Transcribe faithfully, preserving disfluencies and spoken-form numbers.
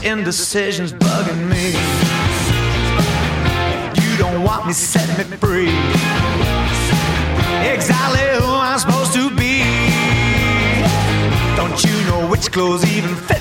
indecision's bugging me. You don't want me, set me free. Exactly who I'm supposed to be. Don't you know which clothes even fit?